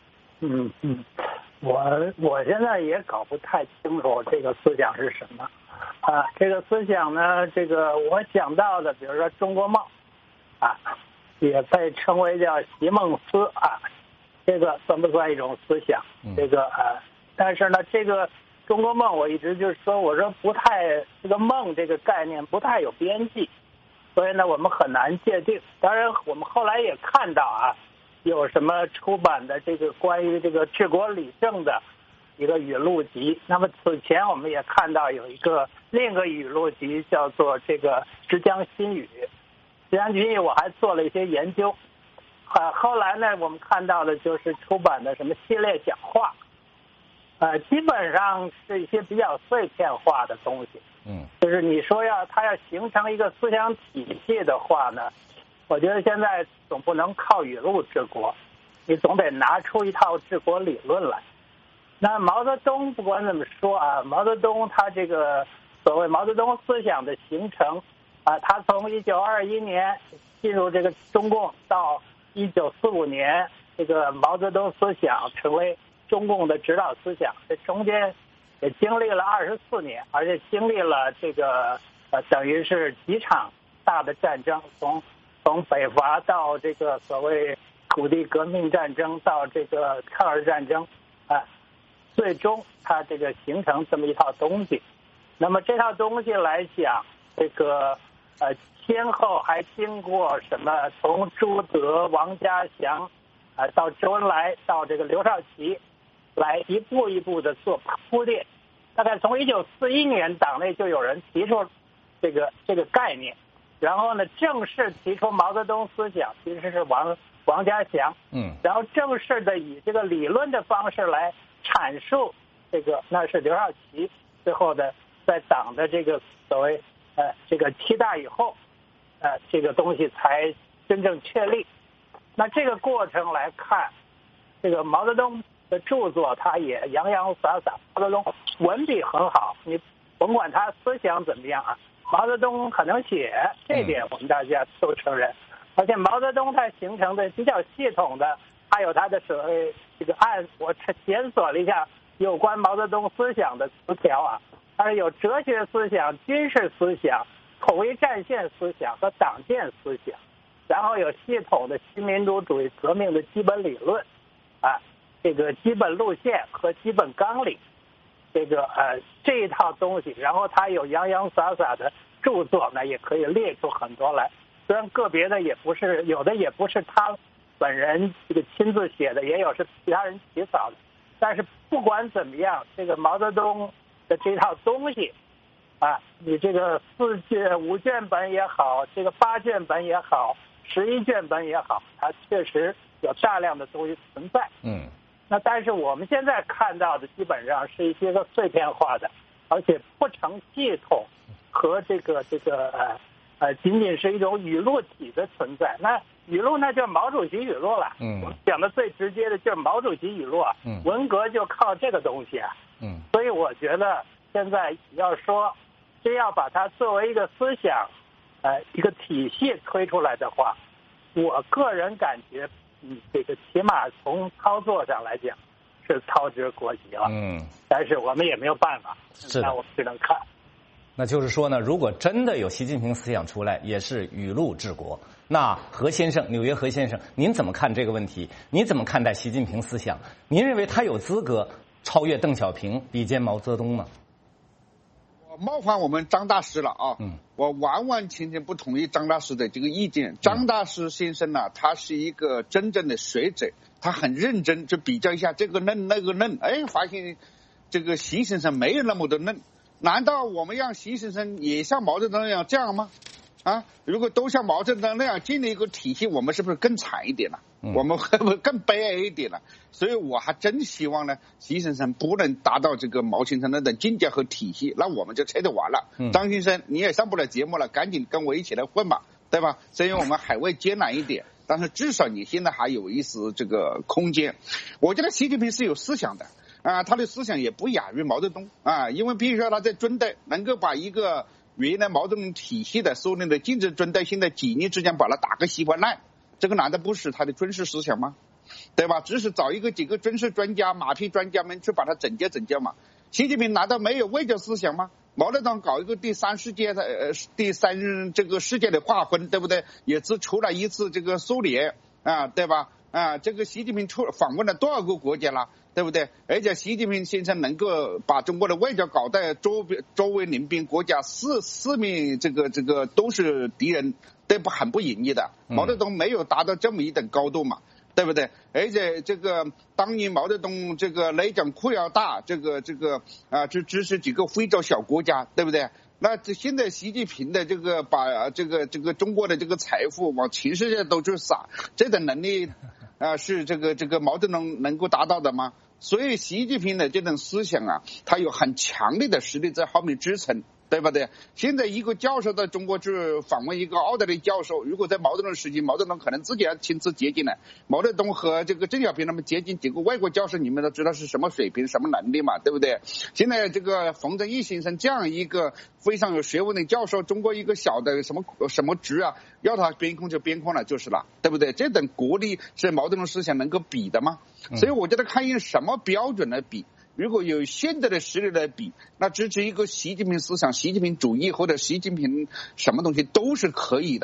我现在也搞不太清楚这个思想是什么这个思想呢，这个我讲到的，比如说中国梦也被称为叫习梦思这个算不算一种思想？这个但是呢，这个中国梦我一直就是说，我说不太这个梦这个概念不太有边际，所以呢我们很难界定。当然我们后来也看到有什么出版的这个关于这个治国理政的一个语录集。那么此前我们也看到有另一个语录集叫做这个之江新语。之江新语我还做了一些研究后来呢我们看到的就是出版的什么系列讲话基本上是一些比较碎片化的东西。就是你说它要形成一个思想体系的话呢，我觉得现在总不能靠语录治国，你总得拿出一套治国理论来。那毛泽东不管怎么说毛泽东他这个所谓毛泽东思想的形成他从1921年进入这个中共到1945年，这个毛泽东思想成为中共的指导思想，这中间也经历了24年，而且经历了这个等于是几场大的战争，从北伐到这个所谓土地革命战争到这个抗日战争最终它这个形成这么一套东西。那么这套东西来讲，这个先后还经过什么从朱德、王家祥到周恩来到这个刘少奇来一步一步的做铺垫。大概从1941年党内就有人提出这个概念，然后呢正式提出毛泽东思想其实是王家祥，然后正式的以这个理论的方式来阐述这个，那是刘少奇。最后的在党的这个所谓这个7大以后，这个东西才真正确立。那这个过程来看，这个毛泽东的著作他也洋洋洒洒，毛泽东文笔很好，你甭管他思想怎么样毛泽东很能写，这点我们大家都承认。而且毛泽东他形成的比较系统的，还有他的所谓这个我检索了一下有关毛泽东思想的词条它是有哲学思想、军事思想、统一战线思想和党建思想，然后有系统的新民主主义革命的基本理论这个基本路线和基本纲领，这一套东西，然后他有洋洋洒洒的著作呢，也可以列出很多来。虽然个别的也不是，有的也不是他本人这个亲自写的，也有是其他人起草的，但是不管怎么样，这个毛泽东的这套东西你这个4卷5卷本也好，这个8卷本也好，11卷本也好，它确实有大量的东西存在。那但是我们现在看到的基本上是一些个碎片化的，而且不成系统和仅仅是一种语录体的存在。那语录那就是毛主席语录了。我讲的最直接的就是毛主席语录文革就靠这个东西所以我觉得现在要说真要把它作为一个思想一个体系推出来的话，我个人感觉这个起码从操作上来讲是操之过急了。但是我们也没有办法，那我们只能看。 那就是说呢，如果真的有习近平思想出来，也是语录治国。那何先生，纽约何先生，您怎么看这个问题？您怎么看待习近平思想？您认为他有资格超越邓小平，比肩毛泽东吗？ 我冒犯我们张大师了我完完全全不同意张大师的这个意见。张大师先生呢，他是一个真正的学者，他很认真，就比较一下这个嫩那个嫩，发现这个习先生没有那么多嫩。难道我们让习先生也像毛泽东那样这样吗？如果都像毛泽东那样建立一个体系，我们是不是更惨一点了？我们会不会更悲哀一点了？所以我还真希望呢，习先生不能达到这个毛先生那种境界和体系，那我们就扯得完了。张先生你也上不了节目了，赶紧跟我一起来混吧，对吧？虽然我们海外艰难一点，但是至少你现在还有一丝这个空间。我觉得习近平是有思想的他的思想也不亚于毛泽东因为比如说他在军队能够把一个原来毛泽东体系的苏联的禁止军队，现在几年之间把它打个稀巴烂，这个难道不是他的军事思想吗？对吧？只是找几个军事专家、马屁专家们去把它整洁嘛。习近平难道没有外交思想吗？毛泽东搞一个第三世界这个世界的划分，对不对？也只出了一次这个苏联对吧？这个习近平访问了多少个国家了，对不对？而且习近平先生能够把中国的外交搞在周围邻边国家四面这个都是敌人，对不？很不容易的。毛泽东没有达到这么一等高度嘛，对不对？而且这个当年毛泽东这个内讲裤腰大，这个只支持几个非洲小国家，对不对？那现在习近平的这个把这个中国的这个财富往全世界都去撒，这种能力是这个毛泽东能够达到的吗？所以习近平的这种思想他有很强烈的实力在后面支撑，对不对？现在一个教授在中国去访问一个奥地利教授，如果在毛泽东时期，毛泽东可能自己要亲自接近了。毛泽东和这个邓小平他们接近几个外国教授，你们都知道是什么水平、什么能力嘛，对不对？现在这个冯正义先生这样一个非常有学问的教授，中国一个小的什么职要他边控就边控了就是了，对不对？这等国力是毛泽东思想能够比的吗？所以我觉得看用什么标准来比。如果有现在的实力来比，那支持一个习近平思想、习近平主义或者习近平什么东西都是可以的。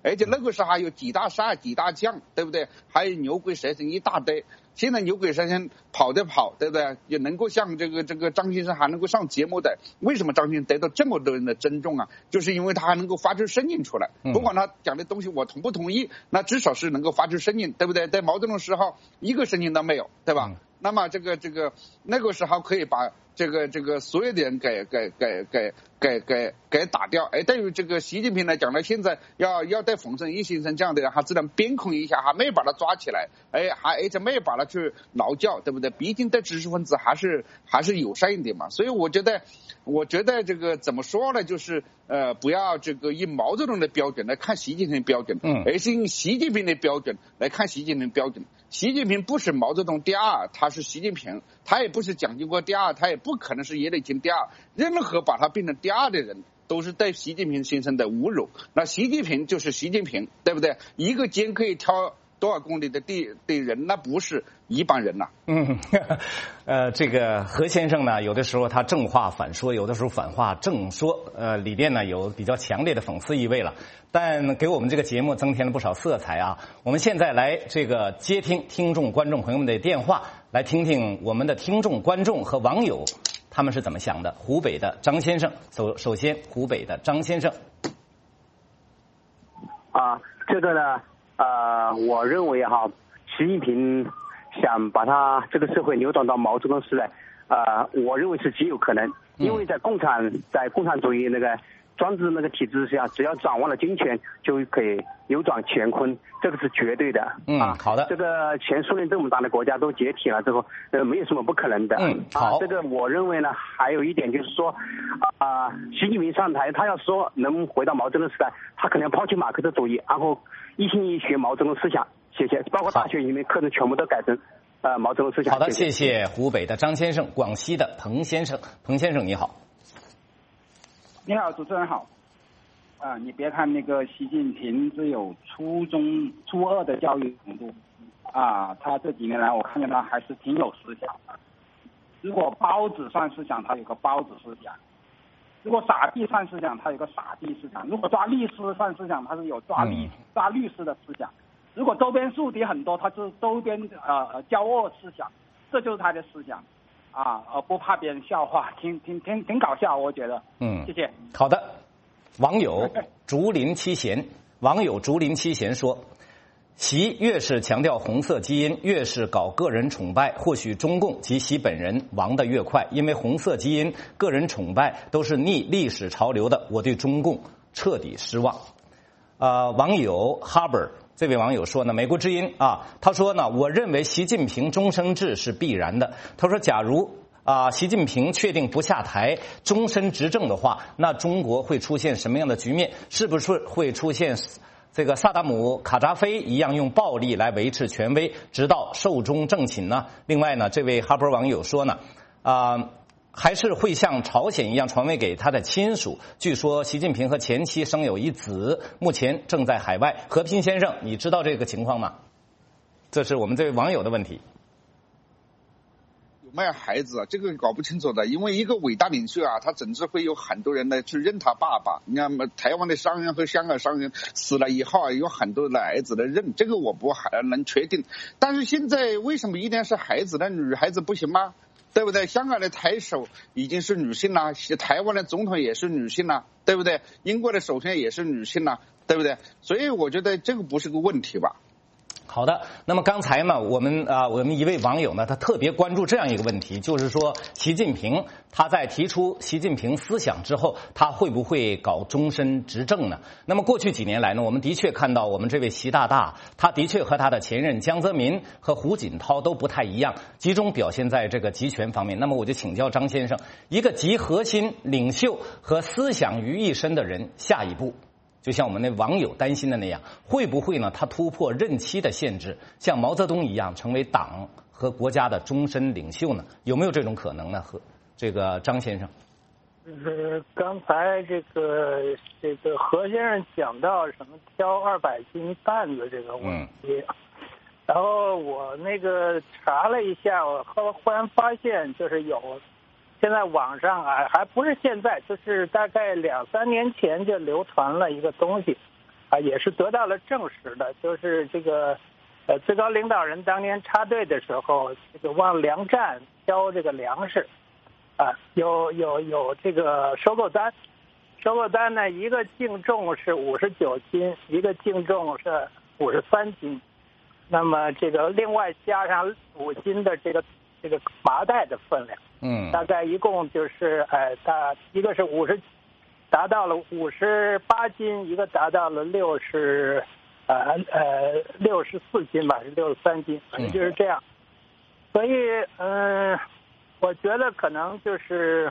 而且那个时候还有几大杀几大将，对不对？还有牛鬼蛇神一大堆。现在牛鬼蛇神跑的跑，对不对？也能够像这个张先生还能够上节目的，为什么张先生得到这么多人的尊重啊？就是因为他还能够发出声音出来，不管他讲的东西我同不同意，那至少是能够发出声音，对不对？在毛泽东时候一个声音都没有，对吧？那么那个时候可以把这个所有的人给打掉。哎，对于这个习近平来讲呢，现在要对冯正义先生这样的人，他只能边控一下，还没有把他抓起来，而且没有把他去劳教，对不对？毕竟对知识分子还是友善一点嘛。所以我觉得这个怎么说呢，就是不要这个以毛泽东的标准来看习近平的标准，而是用习近平的标准来看习近平的标准。习近平不是毛泽东第二，他是习近平，他也不是蒋经国第二，他也不可能是叶利钦第二。任何把他变成第二的人，都是对习近平先生的侮辱。那习近平就是习近平，对不对？一个肩可以挑多少公里的人，那不是一般人呐。 这个何先生呢，有的时候他正话反说，有的时候反话正说，里边呢有比较强烈的讽刺意味了，但给我们这个节目增添了不少色彩啊。我们现在来这个接听听众观众朋友们的电话，来听听我们的听众观众和网友他们是怎么想的。湖北的张先生，首先湖北的张先生。 这个呢我认为习近平想把他这个社会扭转到毛泽东时代，我认为是极有可能，因为在共产主义那个专制那个体制下，只要掌握了军权，就可以扭转乾坤，这个是绝对的。 好的。 这个前苏联这么大的国家都解体了之后，没有什么不可能的。 好。 这个我认为呢，还有一点就是说，习近平上台，他要说能回到毛泽东时代，他可能要抛弃马克思主义，然后一心一意学毛泽东思想。谢谢。包括大学里面课程全部都改成毛泽东思想。 好的，谢谢湖北的张先生。广西的彭先生，彭先生你好。 你好，主持人好。你别看那个习近平只有初二的教育程度，他这几年来我看见他还是挺有思想的。如果包子算思想，他有个包子思想；如果傻逼算思想，他有个傻逼思想；如果抓律师算思想，他是有抓律师的思想；如果周边宿敌很多，他是周边骄傲思想，这就是他的思想。不怕别人笑话，挺搞笑，我觉得。谢谢。 好的。网友竹林七贤说，习越是强调红色基因，越是搞个人崇拜，或许中共及习本人亡得越快，因为红色基因、个人崇拜都是逆历史潮流的，我对中共彻底失望。网友 Harbor 这位网友说呢，美国之音他说呢，我认为习近平终身制是必然的。他说，假如习近平确定不下台，终身执政的话，那中国会出现什么样的局面？是不是会出现这个萨达姆、卡扎菲一样用暴力来维持权威，直到寿终正寝呢？另外呢，这位哈勃网友说呢，还是会像朝鲜一样传位给他的亲属。据说习近平和前妻生有一子，目前正在海外。和平先生，你知道这个情况吗？这是我们这位网友的问题。 有没有孩子啊？这个搞不清楚的，因为一个伟大领袖他总是会有很多人来去认他爸爸。你看，台湾的商人和香港商人死了以后有很多的儿子来认，这个我不还能确定。但是现在为什么一定是孩子呢？女孩子不行吗？对不对？香港的台首已经是女性了，台湾的总统也是女性了，对不对？英国的首相也是女性了，对不对？所以我觉得这个不是个问题吧。 好的，那么刚才呢，我们一位网友呢，他特别关注这样一个问题，就是说习近平他在提出习近平思想之后，他会不会搞终身执政呢？那么过去几年来呢，我们的确看到我们这位习大大，他的确和他的前任江泽民和胡锦涛都不太一样，集中表现在这个集权方面。那么我就请教张先生，一个集核心领袖和思想于一身的人，下一步就像我们那网友担心的那样，会不会呢？他突破任期的限制，像毛泽东一样成为党和国家的终身领袖呢？有没有这种可能呢？和这个张先生， 刚才这个何先生讲到什么挑200斤担子这个问题，然后我那个查了一下，我忽然发现就是有。现在网上还不是现在，就是大概2-3年前就流传了一个东西， 也是得到了证实的，就是这个最高领导人当年插队的时候，这个往粮站挑这个粮食，有这个收购单。收购单呢，一个净重是59斤，一个净重是53斤，那么这个另外加上5斤的这个麻袋的分量，大概一共就是一个是达到了58斤，一个达到了64斤吧，是63斤，反正就是这样。所以我觉得可能就是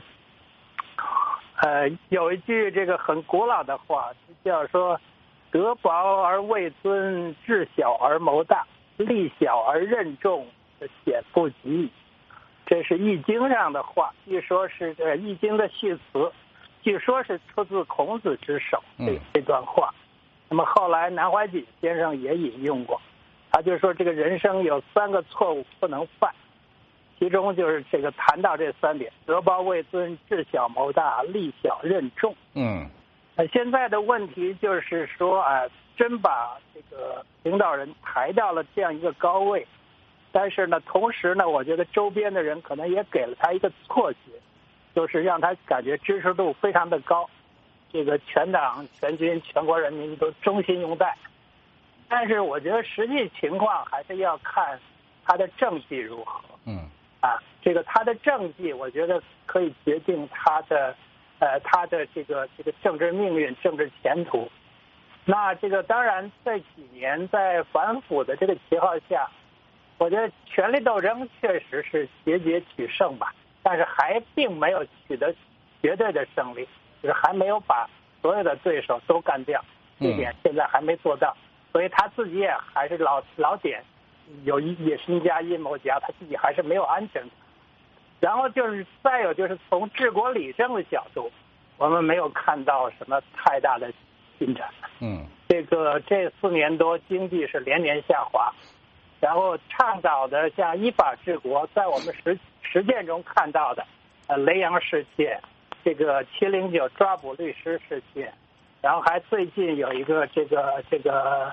有一句这个很古老的话，叫说德薄而位尊，智小而谋大，力小而任重，显不及。这是易经上的话，据说是易经的系辞，据说是出自孔子之手，这段话。那么后来南怀瑾先生也引用过，他就说这个人生有3个错误不能犯，其中就是这个谈到这3点：德薄位尊，智小谋大，力小任重。现在的问题就是说真把这个领导人抬到了这样一个高位，但是呢，同时呢，我觉得周边的人可能也给了他一个错觉，就是让他感觉支持度非常的高，这个全党全军全国人民都衷心拥戴。但是我觉得实际情况还是要看他的政绩如何。这个他的政绩，我觉得可以决定他的这个政治命运、政治前途。那这个当然这几年在反腐的这个旗号下，我觉得权力斗争确实是节节取胜吧，但是还并没有取得绝对的胜利，就是还没有把所有的对手都干掉，这点现在还没做到。所以他自己也还是老点有野心家、阴谋家，他自己还是没有安全感。然后再有就是从治国理政的角度，我们没有看到什么太大的进展。这4年多经济是连年下滑，然后倡导的像依法治国，在我们实践中看到的雷洋事件，这个709抓捕律师事件，然后还最近有一个这个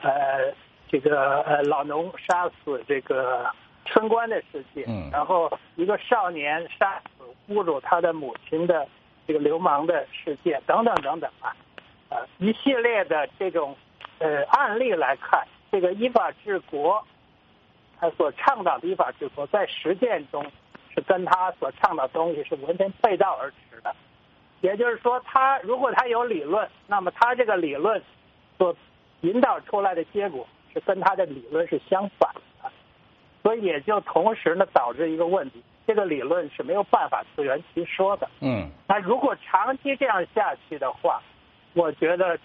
老农杀死这个村官的事件，然后一个少年杀死侮辱他的母亲的这个流氓的事件等等等等一系列的这种案例来看，这个依法治国，他所倡导的依法治国，在实践中是跟他所倡导的东西是完全背道而驰的。也就是说，如果他有理论，那么他这个理论所引导出来的结果是跟他的理论是相反的。所以也就同时呢导致一个问题，这个理论是没有办法自圆其说的。那如果长期这样下去的话，我觉得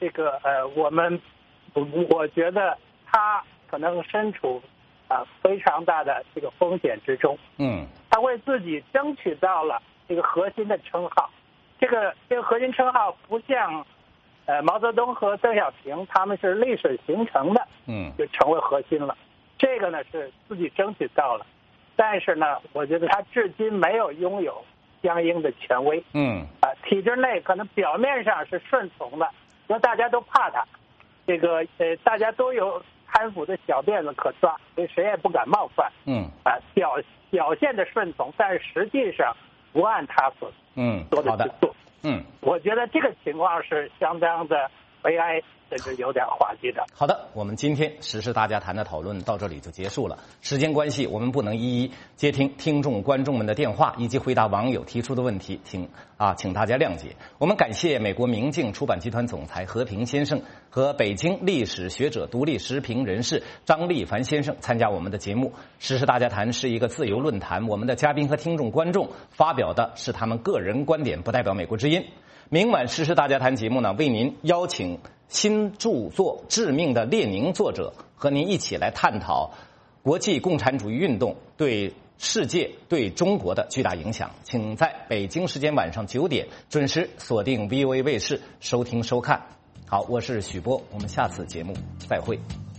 我觉得他可能身处非常大的这个风险之中。他为自己争取到了这个核心的称号，这个核心称号不像毛泽东和邓小平他们是历史形成的，就成为核心了。这个呢是自己争取到了，但是呢，我觉得他至今没有拥有相应的权威。体制内可能表面上是顺从的，因为大家都怕他，大家都有贪腐的小辫子可抓，所以谁也不敢冒犯。表现的顺从，但是实际上不按他所说的去做。我觉得这个情况是相当的悲哀，甚至有点滑稽的。 好的，我们今天时事大家谈的讨论到这里就结束了。时间关系，我们不能一一接听听众观众们的电话以及回答网友提出的问题，请大家谅解。我们感谢美国明镜出版集团总裁何平先生和北京历史学者、独立时评人士张立凡先生参加我们的节目。时事大家谈是一个自由论坛，我们的嘉宾和听众观众发表的是他们个人观点，不代表美国之音。明晚时事大家谈节目呢，为您邀请新著作《致命的列宁》作者和您一起来探讨国际共产主义运动对世界、对中国的巨大影响。请在北京时间晚上9点准时锁定 VOA 卫视收听收看。好，我是许波，我们下次节目再会。